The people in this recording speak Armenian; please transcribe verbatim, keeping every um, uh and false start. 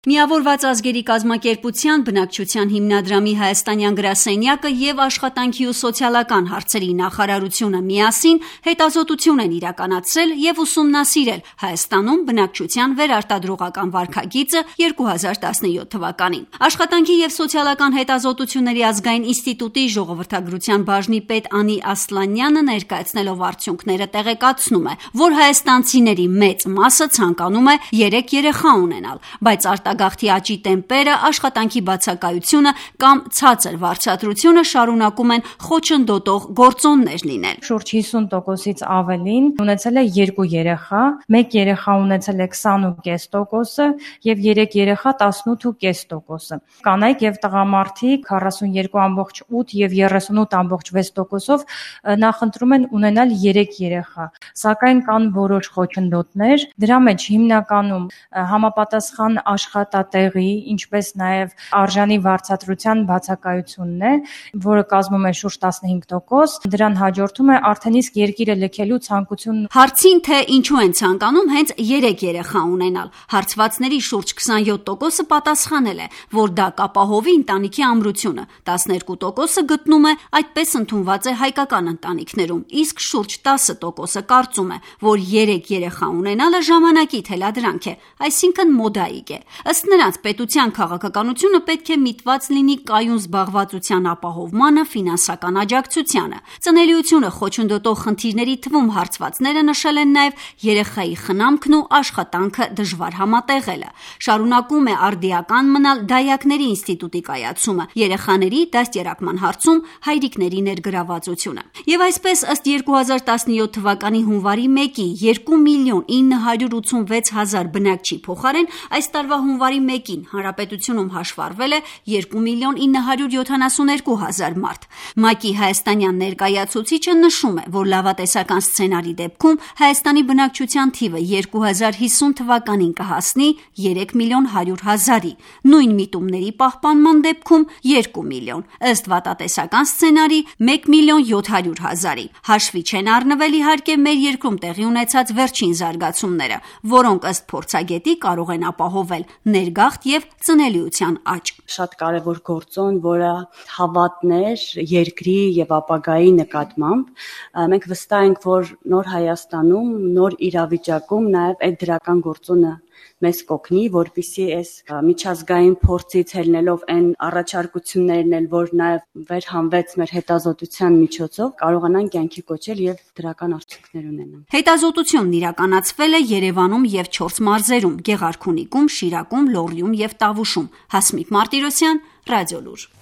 Միավորված ազգերի կազմակերպության բնակչության հիմնադրամի հայաստանյան գրասենյակը և աշխատանքի ու սոցիալական հարցերի նախարարությունը միասին հետազոտություն են իրականացրել և ուսումնասիրել Հայաստանում բնակչության վերարտադրողական վարքագիծը երկու հազար տասնյոթ թվականին։ Աշխատանքի և սոցիալական հետազոտությունների ազգային ինստիտուտի ժողովրդագրության բաժնի պետ Անի Ասլանյանը ներկայացնելով արդյունքները տեղեկացնում է, որ հայաստանցիների մեծ մասը ցանկանում է երեք երեխա ունենալ, բայց արտագաղթի աճի տեմպերը, աշխատանքի բացակայությունը կամ ցածր վարձատրությունը շարունակում են խոչընդոտող գործոններ լինել։ Շուրջ հիսուն տոկոսից ավելին ունեցել է երկու երեխա, մեկ երեխա ունեցել է քսան ու կես տոկոսը և երեք երեխա տասնութ ու կես տոկոսը։ Կանայք և տղամարդիկ քառասունյոթ ամբողջ ութ և երեսունութ ամբողջ վեց տոկոսով նախընտրում են ունենալ երեք երեխա, սակայն կան որոշ խոչընդոտներ, դրա մեջ հիմնականում համապատասխան աշխատատեղի, ինչպես նաև արժանի վարձատրության բացակայությունն է, որը կազմում է շուրջ տասնհինգ տոկոս, դրան հաջորդում է արդեն իսկ երկիրը լքելու ցանկությունն։ Հարցին, թե ինչու են ցանկանում հենց երեք երեխա ունենալ, հարցվածների շուրջ քսանյոթ տոկոսը պատասխանել է, որ դա կապահովի ընտանիքի ամրությունը, տասներկու տոկոսը գտնում է այդպես ընդունված է հայկական ընտանիքներում, իսկ շուրջ տասը տոկոսը կարծում է, որ երեք երեխա ունենալը ժամանակի թելադրանք է, այսինքն մոդայիկ է։ Ըստ նրանց, պետության քաղաքականությունը պետք է միտված լինի կայուն զբաղվածության ապահովմանը, ֆինանսական աջակցությանը։ Ծնելիությունը խոչընդոտող խնդիրների թվում հարցվածները նշել են նաև երեխայի խնամքն ու աշխատանքը դժվար համատեղելը։ Շարունակում է արդիական մնալ դայակների ինստիտուտի կայացումը, երեխաների դաստիարակման հարցում հայրիկների ներգրավվածությունը։ Եվ այսպես, ըստ երկու հազար տասնյոթ թվականի հունվարի մեկի երկու միլիոն ինը հարյուր ութսունվեց հազար բնակչի փոխարեն այս տարվա հունվարի մեկին հանրապետությունում հաշվառվել է երկու միլիոն ինը հարյուր յոթանասունյոթ հազար մարդ։ ՄԱԿ-ի հայաստանյան ներկայացուցիչը նշում է, որ լավատեսական սցենարի դեպքում Հայաստանի բնակչության թիվը երկու հազար հիսուն թվականին կհասնի երեք միլիոն հարյուր հազարի, նույն միտումների պահպանման դեպքում երկու միլիոն, ըստ վատատեսական սցենարի մեկ միլիոն յոթ հարյուր հազարի։ Հաշվի չեն առնվել իհարկե մեր երկրում տեղի ունեցած վերջին զարգացումները, որոնք ըստ փորձագետի կարող են ապահովել ներգաղթ և ծնելիության աճ։ Շատ կարևոր գործոն, որը հավատն էր երկրի և ապագայի նկատմամբ։ Մենք վստահ ենք, որ նոր Հայաստանում, նոր իրավիճակում նաև այդ դրական գործոնը մեզ կօգնի, որպեսզի այս միջազգային փորձից ելնելով այն առաջարկություններն էլ, որ նաև վերհանվեց մեր հետազոտության միջոցով, կարողանան կյանքի կոչել և դրական արդյունքներ ունենան։ Հետազոտությունն իրականացվել է Երևանում և չորս մարզերում՝ Գեղարքունիքում, Շիրակում, Լոռիում և Տավուշում։ Հասմիկ Մարտիրոսյան, Ռադիոլուր։